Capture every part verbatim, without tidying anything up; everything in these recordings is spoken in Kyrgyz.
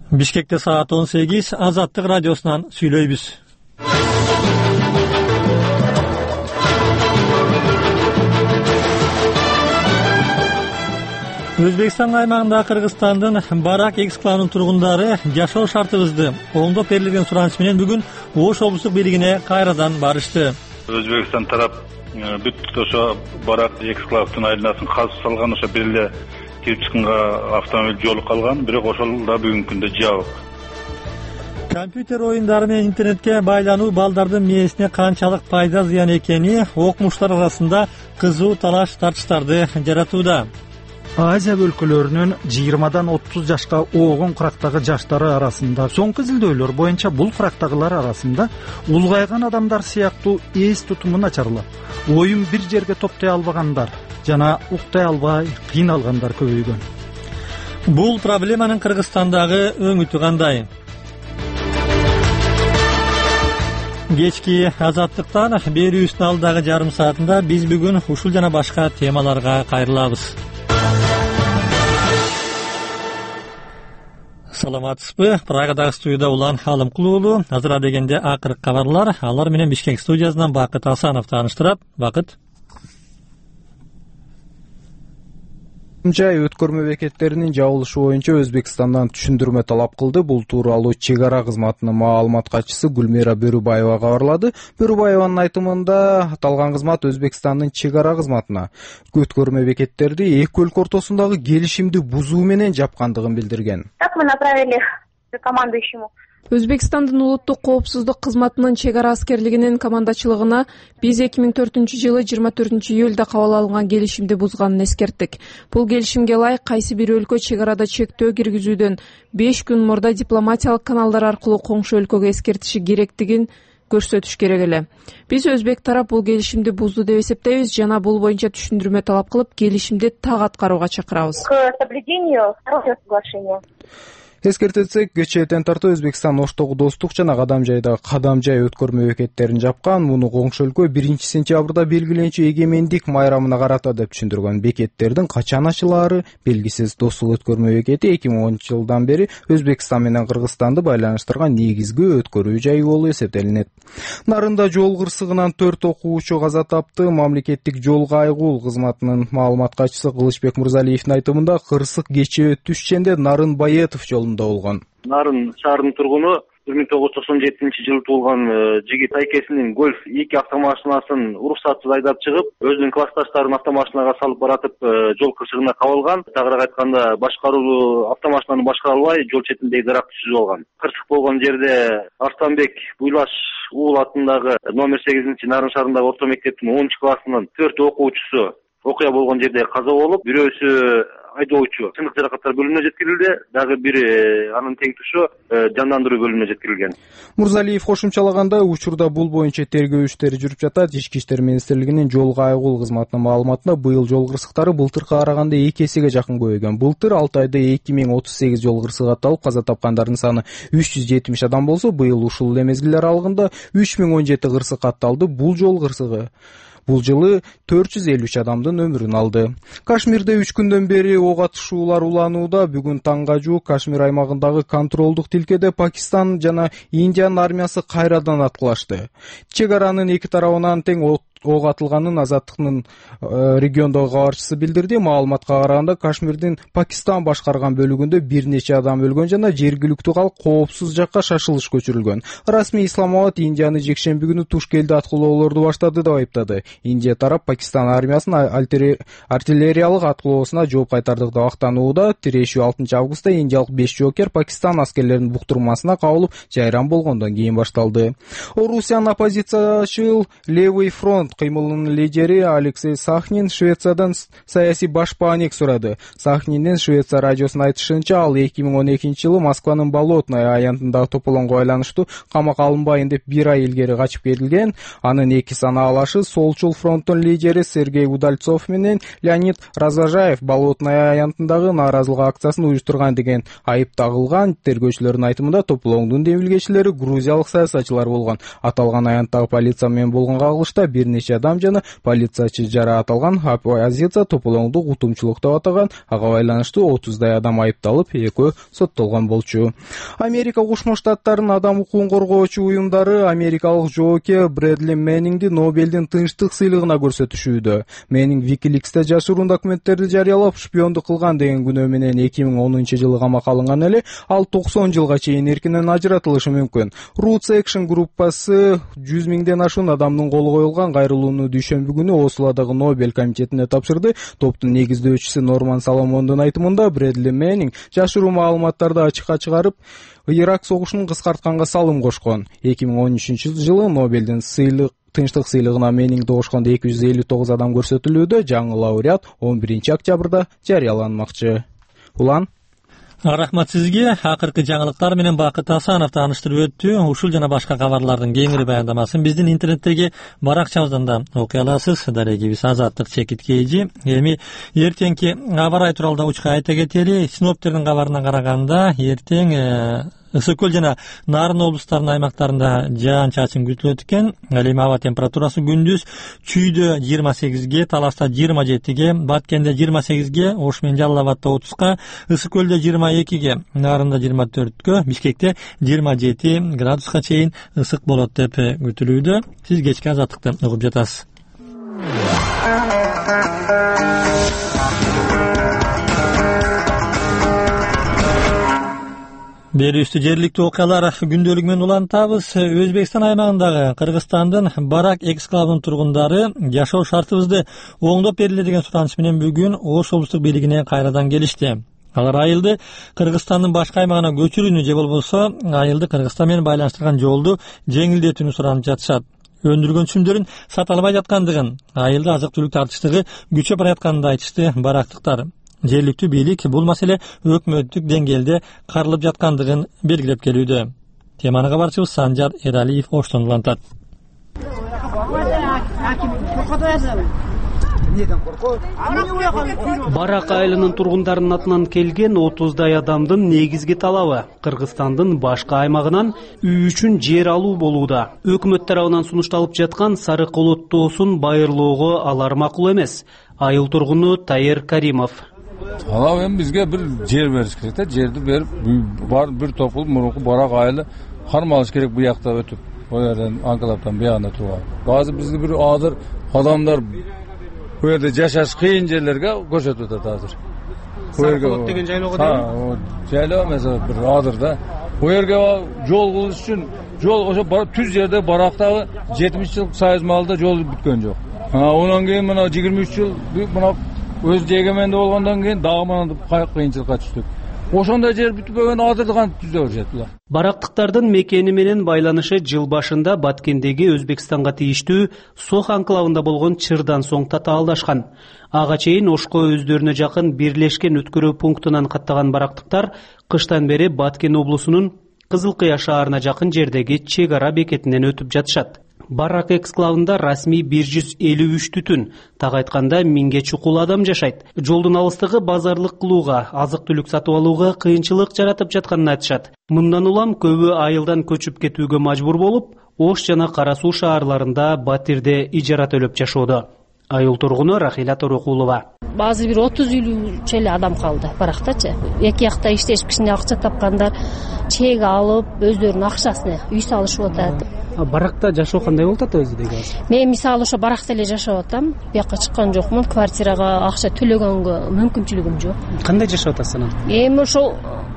Бишкекте саат он сегиз, Азаттык радиосунан сүйлөйбүз. Өзбекстан аймагында Кыргызстандын Барак экс-кланын тургундары жашоо шартыбызды оңдоп берилген сураныч менен бүгүн Ош облустук бийлигине кайрадан барышты. Өзбекстан тарап бүт ошо Барак экс-кланын айланасын казып салган, ошо бир эле кирип чыкканга автомобиль жолу калган, бирок ошол да бүгүнкү күндө жабык. Компьютер оюндары менен интернетке байлануу балдардын мээсине канчалык пайда зыян экени окумуштар арасында кызуу талаш тартыштарды жаратууда. Азия өлкөлөрүнүн жыйырмадан отуз жашка огон курактагы жаштары арасында соңку изилдөөлөр боюнча бул курактагылар арасында улгайган адамдар сыяктуу эс тутуму начарлап, оюн бир жерге топтой албагандар жана уктай албай кыйналгандар көбөйгөн. Бул проблеманын Кыргызстандагы өңүтү кандай? Кечки Азаттыктан берүүбүздүн алдагы жарым саатында биз бүгүн ушул жана башка темаларга кайрылабыз. Саламатсызбы? Прагадагы студияда Улан Алымкулуу уулу. Азыр дегенде акыркы кабарлар. Алар менен Бишкек студиясынан Бакыт Асанов тааныштырат. Бакыт. Жай өткөрмө бекеттеринин жабылышы боюнча Өзбекстандан түшүндүрмө талап кылды. Бул тууралуу чек ара кызматынын маалымат катчысы Гүлмира Бөрүбаева кабарлады. Бөрүбаеванын айтымында аталган кызмат Өзбекстандын чек ара кызматына өткөрмө бекеттерди эки өлкө ортосундагы келишимди бузуу менен жапкандыгын билдирген. Так мы направили командующему. Өзбекстандын улуттук коопсуздук кызматынын чек ара аскерлигинин командачылыгына биз эки миң төртүнчү жылы жыйырма төртүнчү июлда кабыл алынган келишимди бузганын эскерттик. Бул келишимге ылайык кайсы бир өлкө чек арада чектөө киргизүүдөн беш күн мурда дипломатиялык каналдар аркылуу коңшу өлкөгө эскертиши керектигин көрсөтүш керек эле. Биз өзбек тарап бул келишимди бузду деп эсептейбиз жана бул боюнча түшүндүрмө талап кылып, келишимди так аткарууга чакырабыз. К соблюдению второго соглашения. Эскертсек, кечээден тартып Өзбекстан Оштогу Достук жана Кадамжайда Кадамжай өткөрмө бекеттерин жапкан. Муну коңшу өлкө биринчи сентябрда белгиленчү эгемендик майрамына карата деп түшүндүргөн. Бекеттердин качан ачылаары белгисиз. Достук өткөрмө бекети эки миң онунчу жылдан бери Өзбекстан менен Кыргызстанды байланыштырган негизги өткөрүү жайы болуп эсептелинет. Нарында жол кырсыгынан төрт окуучу каза тапты. Мамлекеттик жол кайгул кызматынын маалымат катчысы Кылычбек Мырзалиевдин айтымында кырсык кечээ Түшченде Нарын Баетов жолунда болгон. Нарын шаарынын тургуну бир миң тогуз жүз токсон жетинчи жылы туулган жигит айкесинин Гольф эки автомашинасын уруксатсыз айдап чыгып, өзүнүн классташтарын автомашинага салып баратып жол кырсыгына кабылган. Тагыраак айтканда, башкаруу автомашинаны башкара албай жол четиндеги даракты түзүп алган. Кырсык болгон жерде Арстанбек Буйлаш уулу атындагы номер сегизинчи Нарын шаарындагы орто мектептин онунчу классынын төрт окуучусу окуя болгон жерде каза болуп, бирөөсү айдоочу сынык жаракаттар бөлүмүнө жеткирилди, дагы бири анын теңтүшү жандандыруу бөлүмүнө жеткирилген. Мурзалиев кошумчалагандай, учурда бул боюнча тергөө иштери жүрүп жатат. Ички иштер министрлигинин жол кайгул кызматынын маалыматында быйыл жол кырсыктары былтыркыга караганда эки эсеге жакын көбөйгөн. Былтыр алты айда эки миң отуз сегиз жол кырсыгы катталып, каза тапкандардын саны үч жүз жетимиш адам болсо, быйыл ушул эле мезгил аралыгында үч миң он жети кырсык катталды. Бул жол кырсыгы бул жылы төрт жүз элүү үч адамдын өмүрүн алды. Кашмирде үч күндөн бери ок атышуулар уланууда. Бүгүн таңга жуук Кашмир аймагындагы контролдук тилкеде Пакистан жана Индиянын армиясы кайрадан аткылашты. Чек аранын эки тарабынан тең ок атылганын Азаттыктын региондогу кабарчысы билдирди. Маалыматка караганда, Кашмирдин Пакистан башкарган бөлүгүндө бир нече адам өлгөн жана жергиликтүү калк коопсуз жакка шашылыш көчүрүлгөн. Расмий Исламабад Индияны жекшемби күнү Тушкелде аткылоолорду баштады деп айыптады. Индия тарап Пакистан армиясынын артиллериялык аткылоосуна жооп кайтардык деп актанууда. Тирешүү алтынчы августта индиялык беш жоокер Пакистан аскерлеринин буктурмасына кабылып, жайран болгондон кийин башталды. Орусиянын оппозициячыл Левый фронт кыймылынын лидери Алексей Сахнин Швециядан саясий башпаанек сурады. Сахниндин Швеция радиосуна айтышынча, ал эки миң он экинчи жылы Москванын Болотное аянтындагы тополоңго байланыштуу камакка алынбайын деп бир ай илгери качып кетилген. Анын эки санаалашы Солчул фронттун лидери Сергей Удальцов менен Леонид Развожаев Болотное аянтындагы нааразылык акциясын уюштурган деген айып тагылган. Тергөөчүлөрдүн айтымында тополоңдун демилгечилери грузиялык саясатчылар болгон. Аталган аянттагы полиция менен болгон кагылышта бир нече адам жана полициячы жараат алган. Оппозиция тополоңду утумчулук деп атаган. Ага байланыштуу отуздай адам айыпталып, экөө соттолгон болчу. Америка Кошмо Штаттарынын адам укугун коргоочу уюмдары америкалык жоокер Брэдли Мэннингди Нобелдин тынчтык сыйлыгына көрсөтүшүүдө. Мэннинг Wikileaks'те жашыруун документтерди жарыялап, шпиондук кылган деген күнөө менен эки миң онунчу жылы камакка алынган эле, ал токсон жылга чейин эркинен ажыратылышы мүмкүн. Roots Action группасы жүз миңден ашуун адамдын колу коюлган кайрылууну дүйшөмбү күнү Ослодогу Нобель комитетине тапшырды. Топтун негиздөөчүсү Норман Соломондун айтымында Брэдли Мэннинг жашыруу маалыматтарды ачыкка чыгарып, Ирак согушун кыскартканга салым кошкон. эки миң он үчүнчү жылы Нобелдин сыйлык тынчтык сыйлыгына Мэннингди кошкондо эки жүз элүү тогуз адам көрсөтүлүүдө. Жаңы лауреат он биринчи октябрда жарыяланмакчы. Улан Рахмат сизге. Акыркы жаңылыктар менен Бакыт Асанов тааныштырып өттү. Ушул жана башка кабарлардын кеңири баяндамасын биздин интернеттеги баракчабыздан да окуй аласыз. Дарегибиз Азаттык Чекит Кейжи. Эми эртеңки аба ырайы тууралуу да учка айта кетели. Синоптиктердин кабарына караганда эртең Ысык көл жана Нарын облустарынын аймактарында жаан-чачын күтүлөт экен. Ал эми аба температурасы күндүз Чүйдө жыйырма сегизге, Таласта жыйырма жетиге, Баткенде жыйырма сегизге, Ош менен Жалал Абадта отузга, Ысык көлдө жыйырма экиге, Нарында жыйырма төрткө, Бишкекте жыйырма жети градуска чейин ысык болот деп күтүлүүдө. Сиз кечки азаттыкты угуп жатасыз. Берүүстү жергиликтүү окуялар күндөлүгү менен улантабыз. Өзбекстан аймагындагы Кыргызстандын Барак эксклавынын тургундары жашоо шартыбызды оңдоп бериле деген сураныш менен бүгүн Ош облустук бийлигине кайрадан келишти. Алар айылды Кыргызстандын башка аймагына көчүрүүнү же болбосо айылды Кыргызстан менен байланыштырган жолду жеңилдетүүнү суранып жатышат. Өндүргөн чүмдөрүн сата албай жаткандыгын, айылда азык-түлүк тартыштыгы күчөп баратканын да айтышты барактыктар. Жергиликтүү бийлик бул маселе өкмөттүк деңгээлде каралып жаткандыгын белгилеп келүүдө. Теманы кабарчыбыз Санжар Эралиев Оштон улантат. Барак айылынын тургундарынын атынан келген отуздай адамдын негизги талабы Кыргызстандын башка аймагынан үй үчүн жер алуу болууда. Өкмөт тарабынан сунушталып жаткан Сары Колот тоосун байырлоого алар макул эмес. Айыл тургуну Тайыр Каримов. Талап эми бизге бир жер бериш керек да, жерди берип бар бир топ кылып мурунку Барак айылы кармалыш керек бу жакта өтүп, бул жерден анклавдан бuyog'una турган. Базы бизди бир адыр адамдар бу жерде жашаш кыйын жерлерге көрсөтүп атат азыр. Бу жерге деген жайлоого дейм. Жайлоо эмес, бир адыр да. Бу жерге жол кылыш үчүн жол ошо түз жерде Барактагы жетимиш жыл союз малда жол бүткөн жок. Ondan keyin mına yigirma üç yıl mına öz jegемende болгондон кийин дагы мына кыйынчылыкка түштүк. Ошондой жер бүтпөгөн адырдыган түзө беришет. Барактыктардын мекени менен байланышы жыл башында Баткендеги Өзбекстанга тийиштүү Сох анклавында болгон чырдан соң татаалдашкан. Ага чейин Ошко өздөрүнө жакын бирлешкен өткөрүү пунктунан каттаган барактыктар кыштан бери Баткен облусунун Кызылкыя шаарына жакын жердеги чек ара бекетинен өтүп жатышат. Барак эксклавында расмий бир жүз элүү үч түтүн, так айтканда миңге чукул адам жашайт. Жолдун алыстыгы базарлык кылууга, азык-түлүк сатып алууга кыйынчылык жаратып жатканын айтышат. Мындан улам көбү айылдан көчүп кетүүгө мажбур болуп, Ош жана Кара Суу шаарларында батирде ижара төлөп жашоодо. Айыл тургуну Рахила Торокулова. Базы бир отуз элүү эле адам калды барактачы. Эки жакта иштешип кичине акча тапкандар чек алып, өздөрүнүн акчасына үй салышып атат. Баракта жашоо кандай болуп атат өзү деген? Мен мисалы ошо баракта эле жашап атам. Буякка чыккан жокмун, квартирага акча төлөгөнгө мүмкүнчүлүгүм жок. Кандай жашап атасың анан? Эми ошо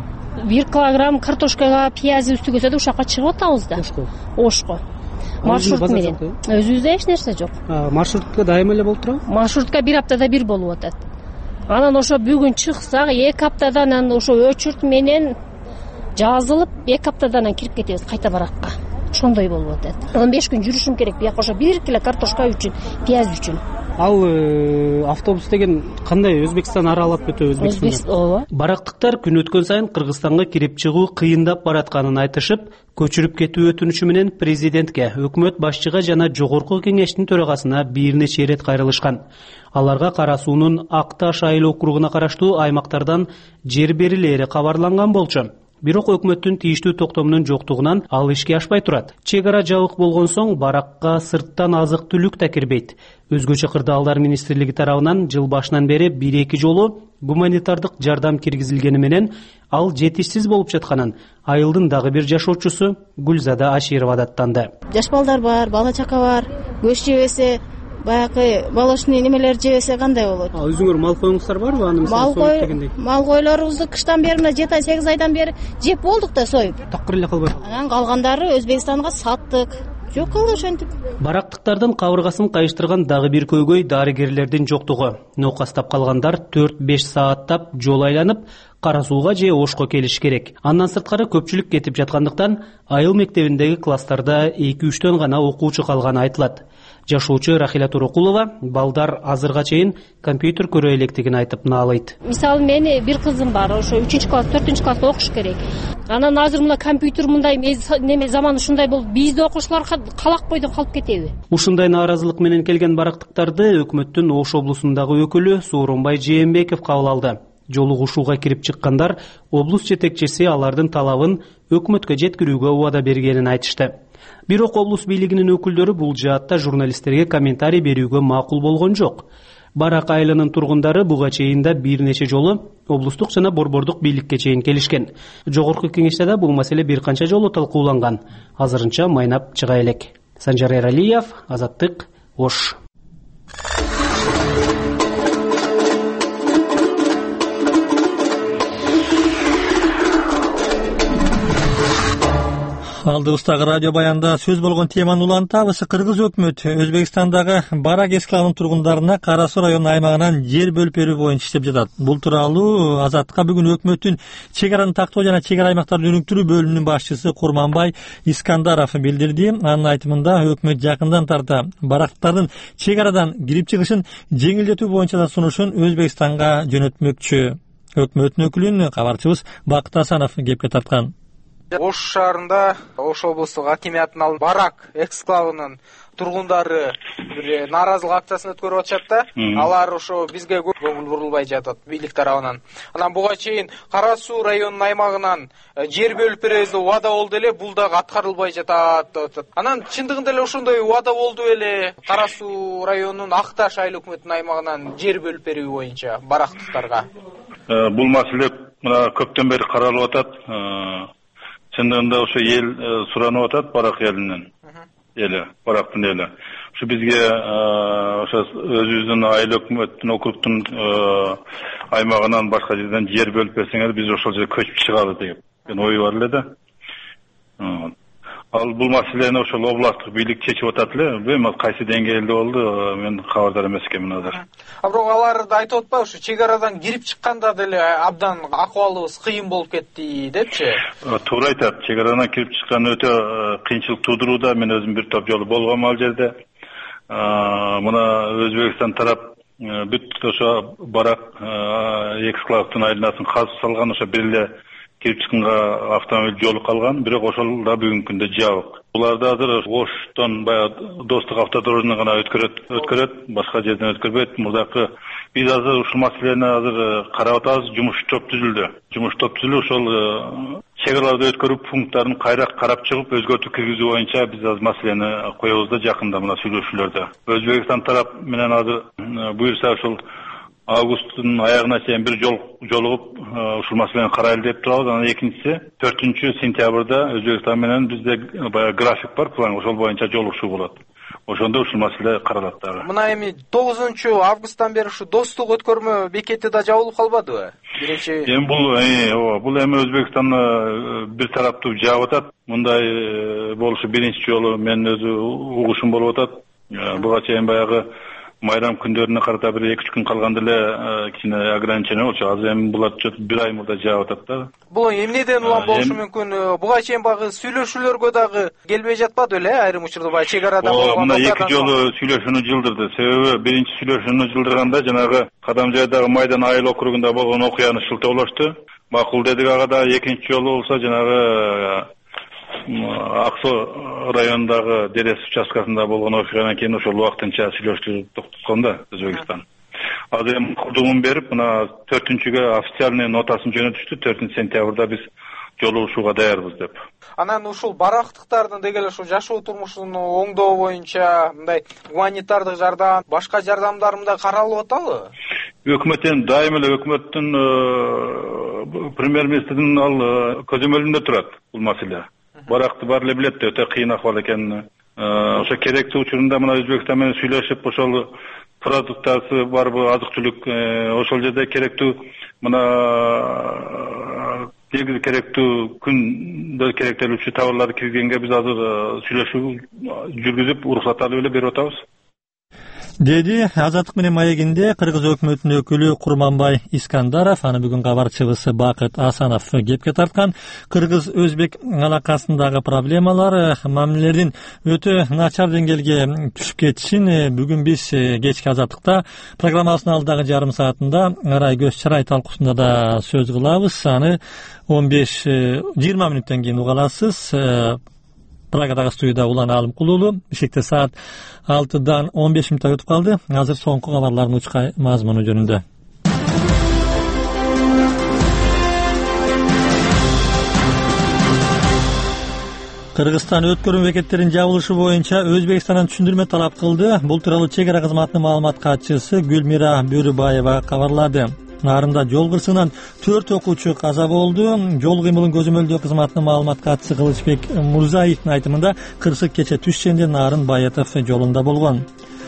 бир килограмм картошкага пияз үстүгө өтөп ушакка чыгып атабыз да. Ошко. Ошко. Маршрут менен. Өзүбүздө эч нерсе жок. Маршрутка дайыма эле болуп турабы? Маршрутка бир аптада бир болуп атат. Анан ошо бүгүн чыксак, эки аптадан анан ошо өчүрт менен жазылып, эки аптадан анан кирип кетебиз кайта баракка. Ошондой болуп атат. он беш күн жүрүшүм керек бияка ошо бир кило картошка үчүн, пияз үчүн. Ал автобус деген кандай Өзбекстан аралап өтө Өзбекстанда? Ооба. Барактыктар күн өткөн сайын Кыргызстанга кирип чыгуу кыйындап баратканын айтышып, көчүрүп кетүү өтүнүчү менен президентке, өкмөт башчыга жана жогорку кеңештин төрагасына бир нече ирет кайрылышкан. Аларга Кара Суунун Ак Таш айыл округуна караштуу аймактардан жер берилери кабарланган болчу. Бирок өкмөттүн тийиштүү токтомунун жоктугунан ал ишке ашпай турат. Чек ара жабык болгон соң баракка сырттан азык түлүк да кирбейт. Өзгөчө кырдаалдар министрлиги тарабынан жыл башынан бери бир эки жолу гуманитардык жардам киргизилгени менен ал жетишсиз болуп жатканын айылдын дагы бир жашоочусу Гүлзада Аширова даттанды. Жаш балдар бар, бала чака бар, көч жебесе, баягы молочный немелер жебесе кандай болот? Өзүңөр мал коюңуздар барбы? Аны мисалы союп дегендей. Мал койлорубузду кыштан бери мына жети ай сегиз айдан бери жеп болдук да союп. Такыр эле калбай. Анан калгандары Өзбекстанга саттык. Жок калды ошентип. Барактыктардын кабыргасын кайыштырган дагы бир көйгөй дарыгерлердин жоктугу. Нокастап калгандар төрт беш сааттап жол айланып Кара сууга же Ошко келиш керек. Андан сырткары көпчүлүк кетип жаткандыктан айыл мектебиндеги класстарда эки үчтөн гана окуучу калганы айтылат. Жашоочу Рахила Турокулова балдар азырга чейин компьютер көрө электигин айтып наалайт. Мисалы мени бир кызым бар, ошо үчүнчү класс, төртүнчү класста окуш керек. Анан азыр мына компьютер мындай неме заман ушундай болуп, бизде окуучулар калак бойдон калып кетеби? Ушундай нааразылык менен келген барактыктарды өкмөттүн Ош облусундагы өкүлү Сооронбай Жээнбеков кабыл алды. Жолугушууга кирип чыккандар облус жетекчиси алардын талабын өкмөткө жеткирүүгө убада бергенин айтышты. Бирок облус бийлигинин өкүлдөрү бул жаатта журналисттерге комментарий берүүгө макул болгон жок. Барак айылынын тургундары буга чейин да бир нече жолу облустук жана борбордук бийликке чейин келишкен. Жогорку кеңеште да бул маселе бир канча жолу талкууланган. Азырынча майнап чыга элек. Санжар Эралиев, Азаттык, Ош. Алдыбыздагы радио баянда сөз болгон теманы улантабыз. Кыргыз өкмөтү Өзбекстандагы Барак эскаланын тургундарына Кара суу районунун аймагынан жер бөлүп берүү боюнча иштеп жатат. Бул тууралуу Азаттыкка бүгүн өкмөттүн чек араны тактоо жана чек ара аймактарды өнүктүрүү бөлүмүнүн башчысы Курманбай Искандаров билдирди. Анын айтымында өкмөт жакындан тарта барактардын чек арадан кирип чыгышын жеңилдетүү боюнча да сунушун Өзбекстанга жөнөтмөкчү. Өкмөттүн өкүлүн кабарчыбыз Бакыт Асанов кепке тарткан. Ош шаарында Ош облустук акимиятынын Барак эксклавынын тургундары бир нааразылык акциясын өткөрүп атышат да. Алар ошо бизге көп көңүл бурулбай жатат бийлик тарабынан. Анан буга чейин Кара суу районунун аймагынан жер бөлүп беребиз деп убада болду эле, бул дагы аткарылбай жатат деп атат. Анан чындыгында эле ошондой убада болду эле Кара суу районунун Акташ айыл өкмөтүнүн аймагынан жер бөлүп берүү боюнча барактыктарга. Бул маселе мына көптөн бери каралып атат. Чындыгында ошо эл суранып атат Барак элинен. Эли, Барактын эли. Ушу бизге ошо өзүбүздүн айыл өкмөттүн округтун аймагынан башка жерден жер бөлүп берсеңер, биз ошол жерге көчүп чыгалы деген ой бар эле да. Ал бул маселени ошол областтык бийлик чечип атат эле. Эми кайсы деңгээлде болду, мен кабардар эмес экенмин азыр. А бирок алар да айтып атпайбы, ушу чек арадан кирип чыкканда деле абдан акыбалыбыз кыйын болуп кетти депчи? Туура айтат. Чек арадан кирип чыккан өтө кыйынчылык туудурууда. Мен өзүм бир топ жолу болгом ал жерде. Мына Өзбекстан тарап бүт ошо Барак эксклавдын айланасын казып салган, ошо бир эле кирип чыкканга автомобиль жолу калган, бирок ошол да бүгүнкү күндө жабык. Буларды азыр Оштон баягы Достук автодорожунан гана өткөрөт, өткөрөт, башка жерден өткөрбөйт. Мурдакы биз азыр ушул маселени азыр карап атабыз, жумуш топ түзүлдү. Жумуш топ түзүлүп, ошол чек араларды өткөрүү пункттарын кайра карап чыгып, өзгөртүү киргизүү боюнча биз азыр маселени коебуз да жакында мына сүйлөшүүлөрдө. Өзбекстан тарап менен азыр буюрса ушул августтун аягына чейин бир жол жолугуп ушул маселени карайлы деп турабыз. Анан экинчиси төртүнчү сентябрда Өзбекстан менен бизде баягы график бар, план, ошол боюнча жолугушуу болот. Ошондо ушул маселе каралат дагы. Мына эми тогузунчу августтан бери ушу достук өткөрмө бекети да жабылып калбадыбы? Биринчи эми бул ооба бул эми Өзбекстан бир тараптуу жаап атат. Мындай болушу биринчи жолу мен өзү угушум болуп атат. Буга чейин баягы майрам күндөрүнө карата бир эки үч күн калганда эле кичине ограничение болчу. Азыр эми булар бир ай мурда жаап атат да. Бул эмнеден улам болушу мүмкүн? Буга чейин багы сүйлөшүүлөргө дагы келбей жатпады беле? Айрым учурда баягы чек арадан болгон. Мына эки жолу сүйлөшүүнү жылдырды. Себеби биринчи сүйлөшүүнү жылдырганда жанагы Кадамжайдагы Майдан айыл округунда болгон окуяны шылтоолошту. Макул дедик ага да. Экинчи жолу болсо жанагы Аксу районундагы Дерес участкасында болгон окуядан кийин ошол убактынча сүйлөшүү токтоткон да Өзбекстан. Азыр эми курдугун берип, мына төртүнчүгө официальный нотасын жөнөтүштү. төртүнчү сентябрда биз жолугушууга даярбыз деп. Анан ушул барактыктардын деги эле ушул жашоо турмушун оңдоо боюнча мындай гуманитардык жардам, башка жардамдар мындай каралып атабы? Өкмөттөн дайым эле өкмөттүн премьер-министрдин ал көзөмөлүндө турат бул маселе. Баракты баары эле билет, өтө кыйын акыбал экенин. Ошо керектүү учурунда мына Өзбекстан менен сүйлөшүп, ошол продуктасы барбы, азык-түлүк, ошол жерде керектүү мына негизи керектүү күндө керектелүүчү товарлар киргенге биз азыр сүйлөшүү жүргүзүп, уруксат алып эле берип атабыз. Деди Азаттык менен маегинде Кыргыз өкмөтүнүн өкүлү Курманбай Искандаров. Аны бүгүн кабарчыбыз Бакыт Асанов кепке тарткан. Кыргыз-өзбек алакасындагы проблемалар, мамилелердин өтө начар деңгээлге түшүп кетишин бүгүн биз кечки Азаттыкта программасынын алдагы жарым саатында арай көз чырай талкуусунда да сөз кылабыз. Аны он беш жыйырма мүнөттөн кийин уга аласыз. Прагадагы студияда Улан Алымкулуулу. Бишкекте саат алтыдан он беш мүнөт өтүп калды. Азыр соңку кабарлардын учка мазмуну жөнүндө. Кыргызстан өткөрүү бекеттеринин жабылышы боюнча Өзбекстандан түшүндүрмө талап кылды. Бул тууралуу чек ара кызматынын маалымат катчысы Гүлмира Бөрүбаева кабарлады. Нарында жол кырсыгынан төрт окуучу каза болду. Жол кыймылын көзөмөлдөө кызматынын маалымат катчысы Кылычбек Мурзаевдин айтымында кырсык кече түш ченде Нарын Баятов жолунда болгон.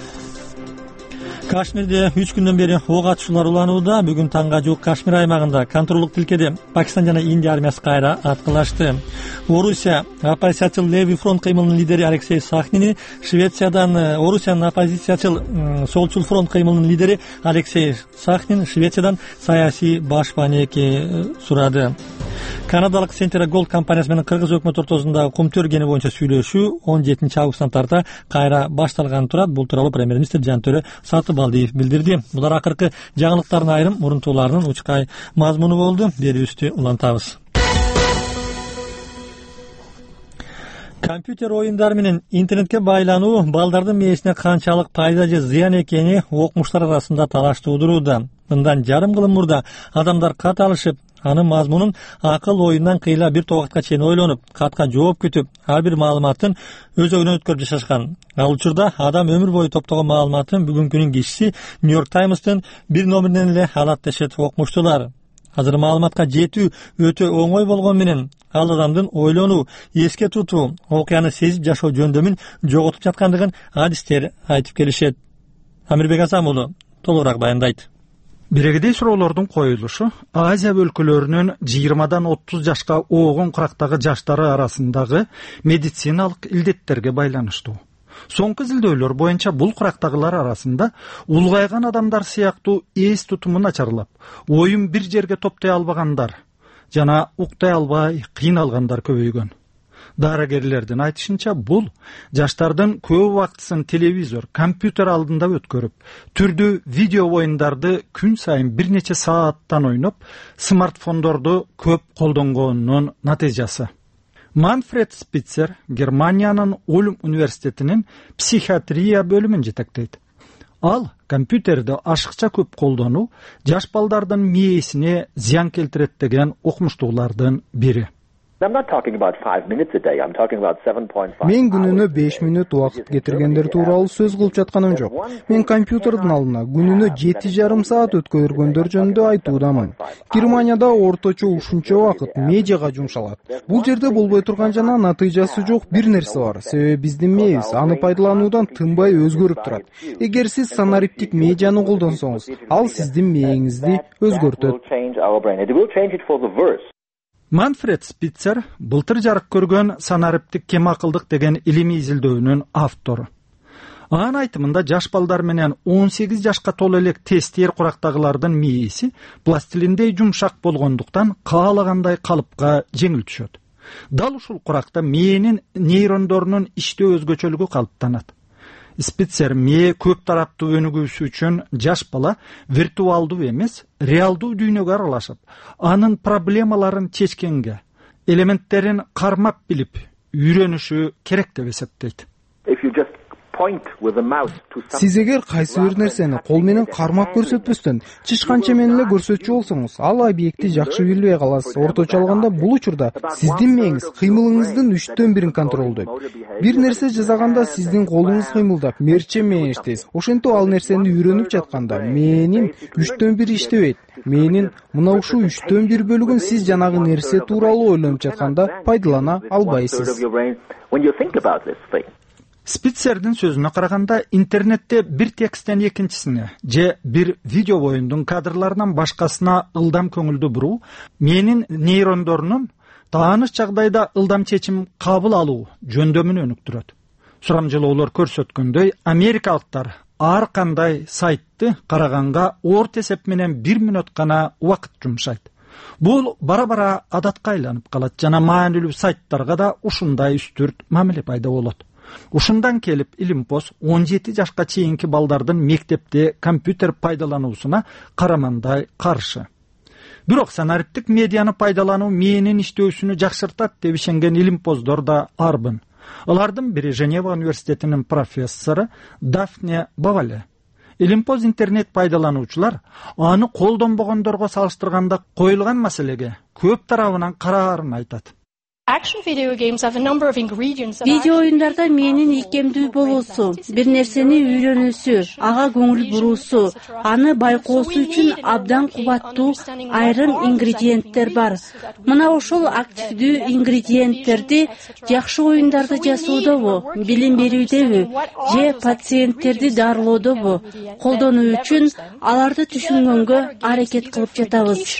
Кашмирде үч күндөн бери ок атышуулар уланууда. Бүгүн таңга жуук Кашмир аймагында контролдук тилкеде Пакистан жана Индия армиясы кайра аткылашты. Орусия оппозициячыл Левый фронт кыймылынын лидери Алексей Сахнини Швециyadan Орусиянын оппозициячыл Солчул фронт кыймылынын лидери Алексей Сахнин Швециyaдан саясий баш банеки сурады. Канадалык Central Gold компаниясы менен Кыргыз өкмөт ортосундагы кумтөр кени боюнча сүйлөшүү он жетинчи августтан тарта кайра башталганы турат. Бул тууралуу премьер-министр Жантөрө Сатыбалдиев билдирди. Булар акыркы жаңылыктардын айрым мурунтууларынын учкай мазмуну болду. Берүүбүздү улантабыз. Компьютер оюндары менен интернетке байлануу балдардын мээсине канчалык пайда же зыян экени окумуштар арасында талаш туудурууда. Мындан жарым кылым мурда адамдар кат алышып, анын мазмунун акыл оюндан кыйла бир тогатка чейин ойлонуп, катка жооп күтүп, ар бир маалыматтын өзөгүнөн өткөрүп жашашкан. Ал учурда адам өмүр бою топтогон маалыматын бүгүнкүнүн кишиси Нью-Йорк Таймстын бир номеринен эле алат дешет окумуштуулар. Азыр маалыматка жетүү өтө оңой болгон менен ал адамдын ойлонуу, эске тутуу, окуяны сезип жашоо жөндөмүн жоготуп жаткандыгын адистер айтып келишет. Амирбек Азамулу толугураак баяндайт. Бирегедей суроолордун коюлушу Азия өлкөлөрүнүн жыйырмадан отуз жашка оогон курактагы жаштары арасындагы медициналык илдеттерге байланыштуу. Соңку изилдөөлөр боюнча бул курактагылар арасында улгайган адамдар сыяктуу эс тутуму начарлап, оюн бир жерге топтой албагандар жана уктай албай кыйналгандар көбөйгөн. Дарыгерлердин айтышынча, бул жаштардын көп убактысын телевизор, компьютер алдында өткөрүп, түрдүү видео оюндарды күн сайын бир нече сааттан ойноп, смартфондорду көп колдонгонунун натыйжасы. Манфред Спицер Германиянын Ульм университетинин психиатрия бөлүмүн жетектейт. Ал компьютерди ашыкча көп колдонуу жаш балдардын мээсине зыян келтирет деген окумуштуулардын бири. Мен күнүнө беш мүнөт убакыт кетиргендер тууралуу сөз кылып жатканым жок. Мен компьютердин алдына күнүнө жети жарым саат өткөргөндөр жөнүндө айтуудамын. Германияда орточо ушунча убакыт медиага жумшалат. Бул жерде болбой турган жана натыйжасы жок бир нерсе бар. Себеби биздин мээбиз аны пайдалануудан тынбай өзгөрүп турат. Эгер сиз санариптик медианы колдонсоңуз, ал сиздин мээңизди өзгөртөт. Манфред Спицер былтыр жарык көргөн санариптик кем акылдык деген илимий изилдөөнүн автору. Анын айтымында жаш балдар менен он сегиз жашка толо элек тестер курактагылардын мээси пластилиндей жумшак болгондуктан каалагандай калыпка жеңил түшөт. Дал ушул куракта мээнин нейрондорунун иштөө өзгөчөлүгү калыптанат. Спицер мээ көп тараптуу өнүгүүсү үчүн жаш бала виртуалдуу эмес, реалдуу дүйнөгө аралашып, анын проблемаларын чечкенге, элементтерин кармап билип, үйрөнүшү керек деп эсептейт. Сиз эгер кайсы бир нерсени кол менен кармап көрсөтпөстөн чычканча менен эле көрсөтчү болсоңуз, ал объектти жакшы билбей каласыз. Орточо алганда бул учурда сиздин мээңиз кыймылыңыздын үчтөн бирин контролдойт. Бир нерсе жасаганда сиздин колуңуз кыймылдап, мерче менен иштейсиз. Ошентип ал нерсени үйрөнүп жатканда мээнин үчтөн бири иштебейт. Мээнин мына ушул үчтөн бир бөлүгүн сиз жанагы нерсе тууралуу ойлонуп жатканда пайдалана албайсыз. Спицердин сөзүнө караганда, интернетте бир тексттен экинчисине же бир видео боюндун кадрларынан башкасына ылдам көңүлдү буруу менин нейрондорунун тааныш жагдайда ылдам чечим кабыл алуу жөндөмүн өнүктүрөт. Сурамжылоолор көрсөткөндөй, америкалыктар ар кандай сайтты караганга орто эсеп менен бир мүнөт гана убакыт жумшайт. Бул бара-бара адатка айланып калат жана маанилүү сайттарга да ушундай үстүрт мамиле пайда болот. Ушундан келип Илимпоз он жети жашка чейинки балдардын мектепте компьютер пайдалануусуна карамандай каршы. Бирок санариптик медианы пайдалануу мээнин иштөөсүнү жакшыртат деп ишенген Илимпоздор да арбын. Алардын бири Женева университетинин профессору Дафне Бавале. Илимпоз интернет пайдалануучулар аны колдонбогондорго салыштырганда коюлган маселеге көп тарабынан караарын айтат. Видео оюндарда менин икемдүү болуусу, бир нерсени үйрөнүүсү, ага көңүл буруусу, аны байкоосу үчүн абдан кубаттуу айрым ингредиенттер бар. Мына ошол активдүү ингредиенттерди жакшы оюндарды жасоодобу, билим берүүдөбү же пациенттерди дарылоодобу колдонуу үчүн аларды түшүнгөнгө аракет кылып жатабыз.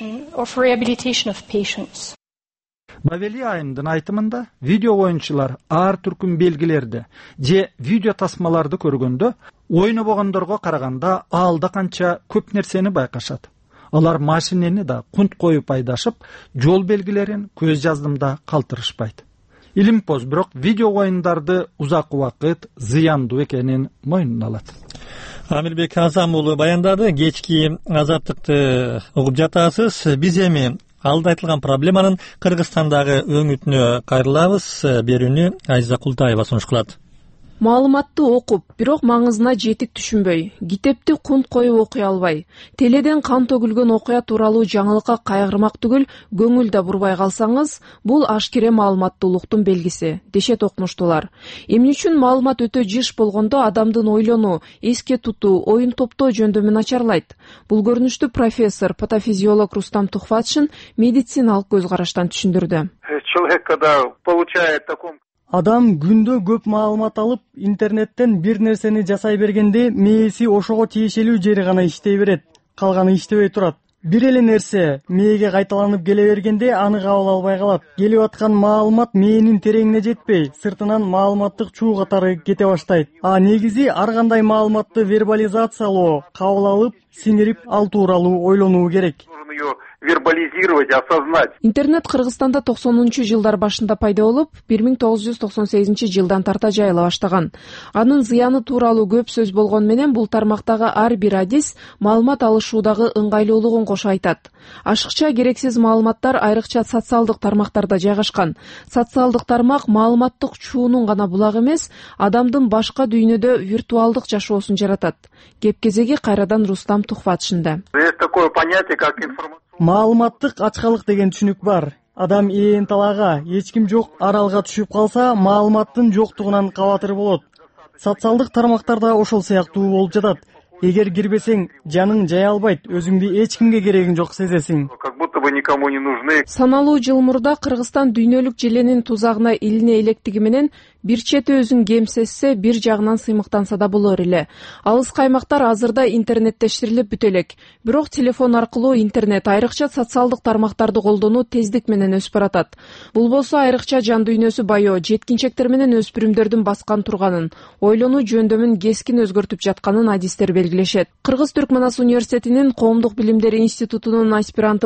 Бавели айымдын айтымында, видео оюнчулар ар түркүн белгилерди же видео тасмаларды көргөндө ойнобогондорго караганда алда канча көп нерсени байкашат. Алар машинени да кунт коюп айдашып, жол белгилерин көз жаздымда калтырышпайт. Илимпоз бирок видео оюндарды узак убакыт зыяндуу экенин мойнуна алат. Амирбек Азам уулу баяндады. Кечки азаттыкты угуп жатасыз. Биз эми алда айтылган проблеманын Кыргызстандагы өңүтүнө кайрылабыз. Берүүнү Айза Култаева сунуш кылат. Маалыматты окуп, бирок маңызына жетик түшүнбөй, китепти кунт коюп окуй албай, теледен кан төгүлгөн окуя тууралуу жаңылыкка кайгырмак түгүл көңүл да бурбай калсаңыз, бул ашкере маалыматтуулуктун белгиси, дешет окумуштуулар. Эмне үчүн маалымат өтө жыш болгондо адамдын ойлонуу, эске тутуу, оюн топтоо жөндөмү начарлайт. Бул көрүнүштү профессор, патофизиолог Рустам Тухватшин медициналык көз караштан түшүндүрдү. Человек, когда получает таком Адам күндө көп маалымат алып, интернеттен бир нерсени жасай бергенде мээси ошого тиешелүү жери гана иштей берет, калганы иштебей турат. Бир эле нерсе мээге кайталанып келе бергенде аны кабыл албай калат. Келип аткан маалымат мээнин тереңине жетпей, сыртынан маалыматтык чуу катары кете баштайт. А негизи ар кандай маалыматты вербализациялоо, кабыл алып, сиңирип ал тууралуу ойлонуу керек. вербализировать, осознать. Интернет Кыргызстанда токсонунчу жылдар башында пайда болуп, бир миң тогуз жүз токсон сегизинчи жылдан тарта жайыла баштаган. Анын зыяны тууралуу көп сөз болгон менен бул тармактагы ар бир адис маалымат алышуудагы ыңгайлуулугун кошо айтат. Ашыкча керексиз маалыматтар айрыкча социалдык тармактарда жайгашкан. Социалдык тармак маалыматтык чуунун гана булагы эмес, адамдын башка дүйнөдө виртуалдык жашоосун жаратат. Кеп кезеги кайрадан Рустам Тухватшинда. Есть такое понятие, как информация. Маалыматтык ачкалык деген түшүнүк бар. Адам ээн талаага, эч ким жок аралга түшүп калса, маалыматтын жоктугунан кабатыр болот. Социалдык тармактарда ошол сыяктуу болуп жатат. Эгер кирбесең, жаның жай албайт, өзүңдү эч кимге керегиң жок сезесиң. Как будто бы никому не нужны. Саналуу жыл мурда Кыргызстан дүйнөлүк желенин тузагына илине электиги менен бир чети өзүн кемсессе, бир жагынан сыймыктанса да болор эле. Алыс каймактар азырда интернеттештирилип бүтө элек. Бирок телефон аркылуу интернет, айрыкча социалдык тармактарды колдонуу тездик менен өсүп баратат. Бул болсо айрыкча жан дүйнөсү байоо, жеткинчектер менен өспүрүмдөрдүн баскан турганын, ойлонуу жөндөмүн кескин өзгөртүп жатканын адистер белгилешет. Кыргыз Түркманас университетинин Коомдук билимдер институтунун аспиранты Топчугүл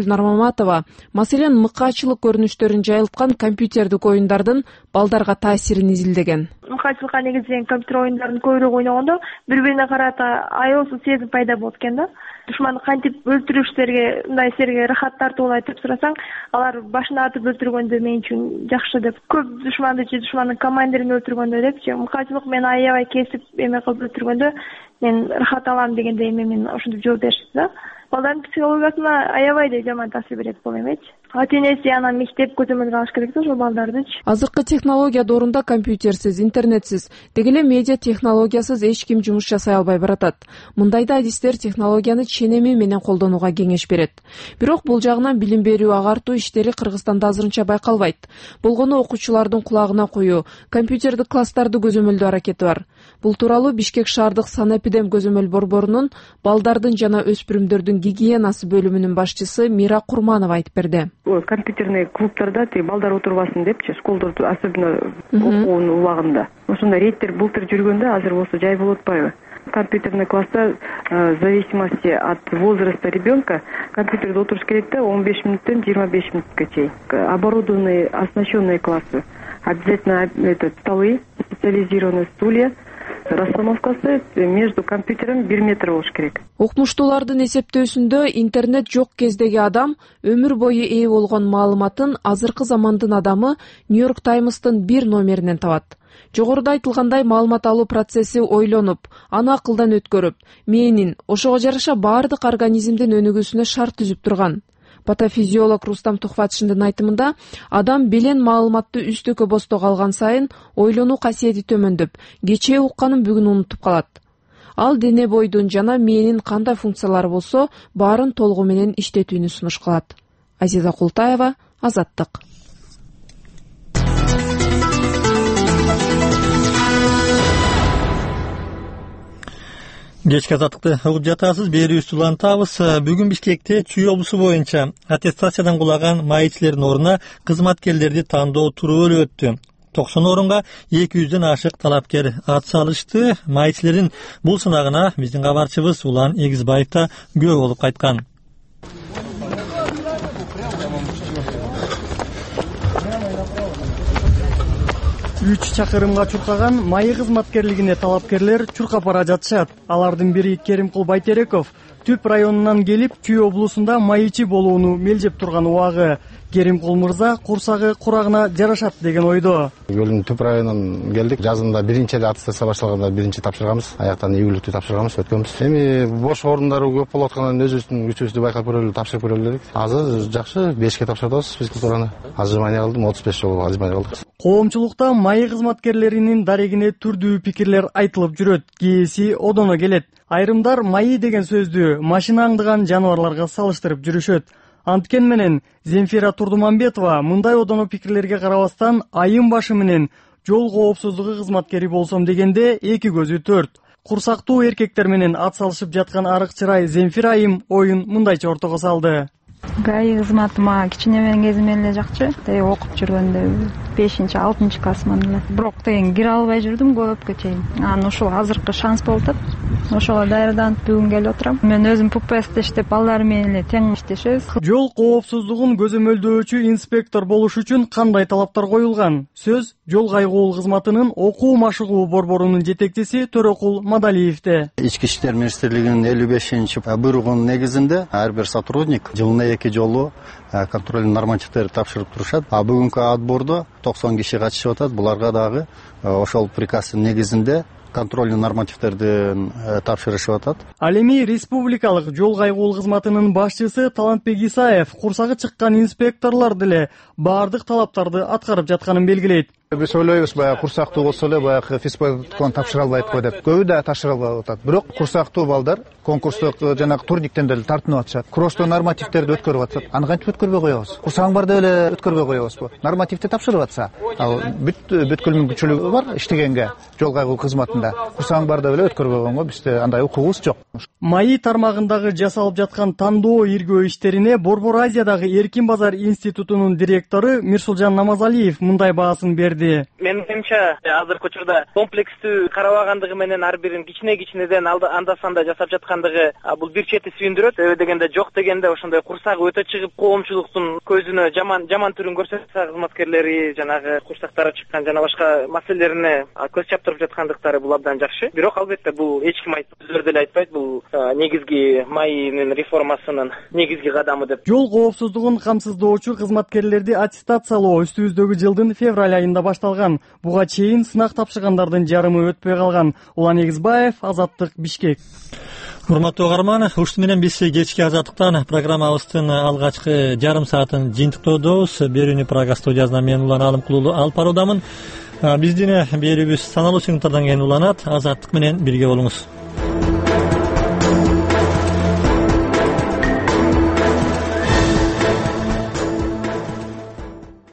Айгүл Нармаматова маселен мыкаачылык көрүнүштөрүн жайылткан компьютердик оюндардын балдарга таасирин изилдеген. Мыкаачылыкка негизделген компьютер оюндарын көбүрөөк ойногондо бири бирине карата аябай сезим пайда болот экен да. Душманды кантип өлтүрүштерге, мындай силерге рахат тартуулайт деп сурасаң, алар башына атып өлтүргөндө мен үчүн жакшы деп. Көп душманды же душмандын командирин өлтүргөндө депчи, мыкаачылык мени аябай кесип эме кылып өлтүргөндө мен рахат алам дегенде эми мен ошентип жооп беришти да. Балдардын психологиясына аябай да жаман таасир берет бул эмечи. Ата энеси анан мектеп көзөмөлгө алыш керек да ошол балдардычы. Азыркы технология доорунда компьютерсиз, интернетсиз, деги эле медиа технологиясыз эч ким жумуш жасай албай баратат. Мындайда адистер технологияны ченеми менен колдонууга кеңеш берет. Бирок бул жагынан билим берүү, агартуу иштери Кыргызстанда азырынча байкалбайт. Болгону окуучулардын кулагына коюу, компьютердик класстарды көзөмөлдөө аракети бар. Бул тууралуу Бишкек шаардык санэпидем көзөмөл борборунун балдардын жана өспүрүмдөрдүн гигиенасы бөлүмүнүн башчысы Мира Курманова айтып берди. Компьютерный клубтарда тиги балдар отурбасын депчи, школдорду особенно окуунун убагында. Ошондой рейдтер былтыр жүргөндө азыр болсо жай болуп атпайбы? Компьютерный класста в зависимости от возраста ребенка компьютерде отуруш керек да он беш мүнөттөн жыйырма беш мүнөткө чейин. Оборудованные, оснащенные классы. Обязательно это столы, специализированные стулья. Расстановкасы между компьютером бир метр болуш керек. Окумуштуулардын эсептөөсүндө интернет жок кездеги адам өмүр бою ээ болгон маалыматын азыркы замандын адамы Нью-Йорк Таймстын бир номеринен табат. Жогоруда айтылгандай маалымат алуу процесси ойлонуп, аны акылдан өткөрүп, мээнин ошого жараша баардык организмдин өнүгүүсүнө шарт түзүп турган. Патофизиолог Рустам Тухватшиндин айтымында, адам белен маалыматты үстөккө бостого алган сайын ойлонуу касиети төмөндөп, кечээ укканын бүгүн унутуп калат. Ал дене бойдун жана мээнин кандай функциялары болсо, баарын толугу менен иштетүүнү сунуш кылат. Азиза Култаева, Азаттык. Кечки Азаттыкты угуп жатасыз, берүүбүздү улантабыз. Бүгүн Бишкекте Чүй облусу боюнча аттестациядан кулаган майчилердин ордуна кызматкерлерди тандоо туруу өттү. токсон орунга эки жүздөн ашык талапкер ат салышты. Майчилердин бул сынагына биздин кабарчыбыз Улан Эгизбаев да күбө болуп кайткан. үч чакырымга чуркаган майы кызматкерлигине талапкерлер чуркап бара жатышат. Алардын бири Керимкул Байтереков Түп районунан келип, Чүй облусунда майычы болууну мелжеп турган убагы. Керимкул мырза курсагы курагына жарашат деген ойдо. Көлдүн Түп районунан келдик. Жазында биринчи эле аттестация башталганда биринчи тапшырганбыз. Аяктан ийгиликтүү тапшырганбыз, өткөнбүз. Эми бош орундар көп болуп аткандан өзүбүздүн күчүбүздү байкап көрөлү, тапшырып көрөлү дедик. Азыр жакшы, бешке тапшырдык физкультураны. Ажырмай калдым, отуз беш жолу ажырмай калдык. Коомчулукта майы кызматкерлеринин дарегине түрдүү пикирлер айтылып жүрөт. Кээси одоно келет. Айрымдар майы деген сөздү машина аңдыган жаныбарларга салыштырып жүрүшөт. Анткени менен Земфира Турдуманбетова мындай одоно пикирлерге карабастан айым башы менен жол коопсуздугу кызматкери болсом дегенде эки көзү төрт. Курсактуу эркектер менен ат салышып жаткан арык чырай Земфира айым оюн мындайча ортого салды. ГАИ кызматыма кичинемен кезимен эле жакчы. Тээ окуп жүргөндө бешинчи алтынчы классыман эле. Бирок теген кире албай жүрдүм көпкө чейин. Анан ушул азыркы шанс болуп атат. Ошого даярданып бүгүн келип отурам. Мен өзүм ППСте иштеп, балдар менен эле тең иштешебиз. Жол коопсуздугун көзөмөлдөөчү инспектор болуш үчүн кандай талаптар коюлган? Сөз жол кайгуу кызматынын окуу машыгуу борборунун жетекчиси Төрөкул Мадалиевде. Ички иштер министрлигинин элүү бешинчи буйругунун негизинде ар бир сотрудник жылына эки жолу контрольный нормативтерди тапшырып турушат. А бүгүнкү отбордо токсон киши катышып атат. Буларга дагы ошол приказдын негизинде контрольный нормативтерди тапшырышып атат. Ал эми республикалык жол кайгуу кызматынын башчысы Талантбек Исаев курсагы чыккан инспекторлор деле баардык талаптарды аткарып жатканын белгилейт. Биз ойлойбуз, баягы курсактуу болсо эле баягы физподготовканы тапшыра албайт го деп. Көбү да тапшыра албай атат. Бирок курсактуу балдар конкурстук жанагы турниктен деле тартынып атышат. Курстоо нормативтерди өткөрүп атышат. Аны кантип өткөрбөй коебуз? Курсагың бар деп эле өткөрбөй коебузбу? Нормативди тапшырып атса, ал бүт бүткүл мүмкүнчүлүгү бар иштегенге жол кайгуу кызматына. аясында курсагың барда эле өткөрбөй койгонго бизде андай укугубуз жок. Маи тармагындагы жасалып жаткан тандоо иргөө иштерине Борбор Азиядагы Эркин базар институтунун директору Мирсулжан Намазалиев мындай баасын берди. Менин оюмча азыркы учурда комплекстүү карабагандыгы менен ар бирин кичине кичинеден анда санда жасап жаткандыгы бул бир чети сүйүндүрөт. Эбе дегенде жок дегенде ошондой курсагы өтө чыгып коомчулуктун көзүнө жаман жаман түрүн көрсөтсө кызматкерлери жанагы курсактары чыккан жана башка маселелерине көз чаптырып жаткандыктары бул абдан жакшы. Бирок албетте бул эч ким айтпайт, өздөрү деле айтпайт, бул негизги Маинин реформасынын негизги кадамы деп. Жол коопсуздугун камсыздоочу кызматкерлерди аттестациялоо үстүбүздөгү жылдын февраль айында башталган. Буга чейин сынак тапшыргандардын жарымы өтпөй калган. Улан Эгизбаев, Азаттык, Бишкек. Урматтуу угарман, ушуну менен биз кечки Азаттыктан программабыздын алгачкы жарым саатын жыйынтыктоодобуз. Берүүнү Прага студиясынан мен Улан Алымкулуу алып баруудамын. Биздин берүүбүз саналуу секундтардан кийин уланат. Азаттык менен бирге болуңуз.